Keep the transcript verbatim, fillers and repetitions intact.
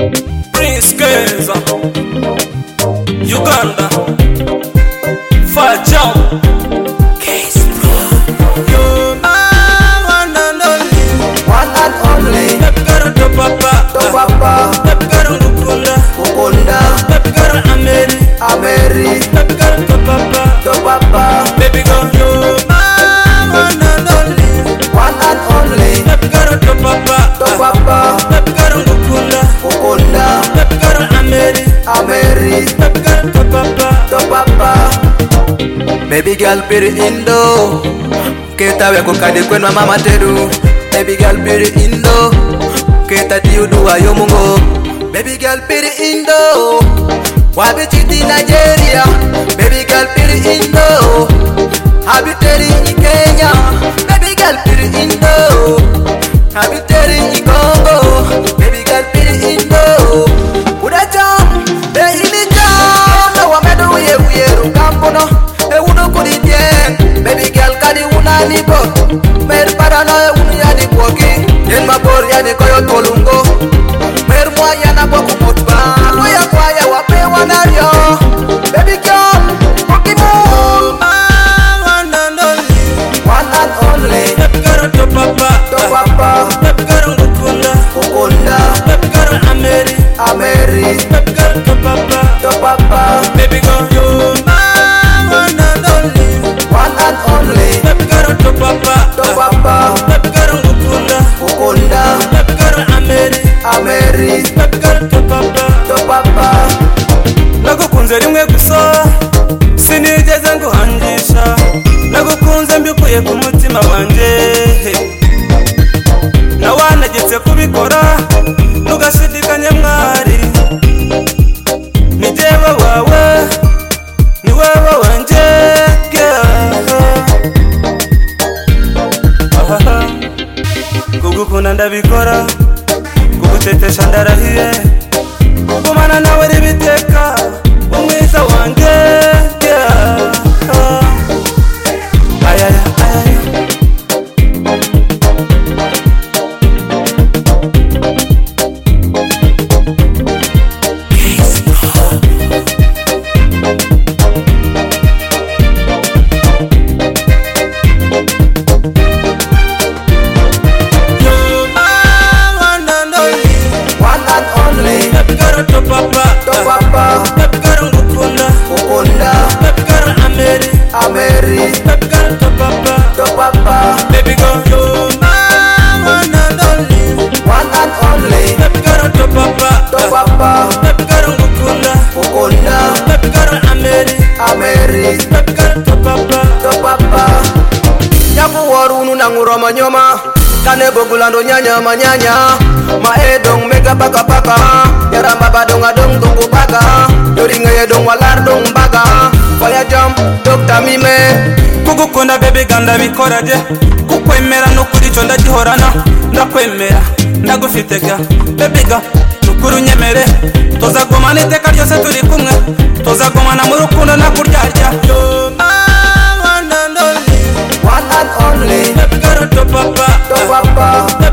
Prince Keza, Uganda, Fire Jump, Case Bro. You are one and only, one and only. Pepkar to Papa, to Papa. Pepkar Mukunda, Mukunda. Pepkar Ameri, Ameri. Pepkar to Papa, to Papa. Baby girl, you are one and only, one and only. Pepkar to Papa, to Papa. Pepkar Mukunda, Mukunda. Pepkar Ameri, Ameri. Pepkar to Papa, to Papa. Baby girl piri indo, kita we kukadi kwenwa mama teru. Baby girl piri indo, kita tiudu ayo mungo. Baby girl piri indo, wabi chiti Nigeria. Baby girl piri indo, habi teri i Kenya. Baby girl piri indo, habi teri i Congo. Baby girl piri indo, uda jam, be ini jam. Na wamedo uye uye rukampuno, e uno kudi bien. Baby girl kadi una nipo, mer parano e unu yani kuoki. Yen mabor yani koyo tolungo, mer mwa yana boku mutba. Kwaya kwaya wape wanario. Baby girl, Pokemon. one and only, One and only. Pepkar to Papa, to Papa. Pepkar Mukunda, Mukunda. Pepkar Ameri, Ameri. Pepkar to Papa, to Papa. baby girl, you are one and only, One and only. Pepkar to Papa, to Papa. Pepkar Mukunda, Mukunda. Pepkar Ameri, Ameri. Pepkar to Papa, to Papa. nagukunze rimwe gusa sinigeze nguhangisha, nagukunze mbikuye ku mutima wanje, nawanegetse kubikora ntugashidikanye mwari, ni jewe wawe ni wewe wanje kugukunda ndabikora, kugutetesha ndarahiye, kugumana nawe ribiteka umwiza wanjye. Ayaya ayaya to Papa, to Papa. Pepkar Mukunda, Mukunda. Pepkar Ameri, Ameri. Pepkar to Papa, to Papa. baby girl, you are one and only, One and only. Pepkar to Papa, to Papa. Pepkar Mukunda, Mukunda. Pepkar Ameri, Ameri. Pepkar to Papa, to Papa. Nyaku warunu nanguroma nyoma, kane bogulando nyanya manyanya. Maedong mega baka baka, yaramba badong adong tunggu baka. Yoringa yedong walar dong baka. Fire jump, Doctor Mime. kugukunda baby ganda bikoraje, kukwemera nukuri cyo ndagihorana, ndakwemera ndagufiteka baby ga nukuri nyemere, tuzagumana iteka ryose turi kumwe, tuzagumana mu rukundo nakuryarya. One and only. Pepkar to Papa, to Papa.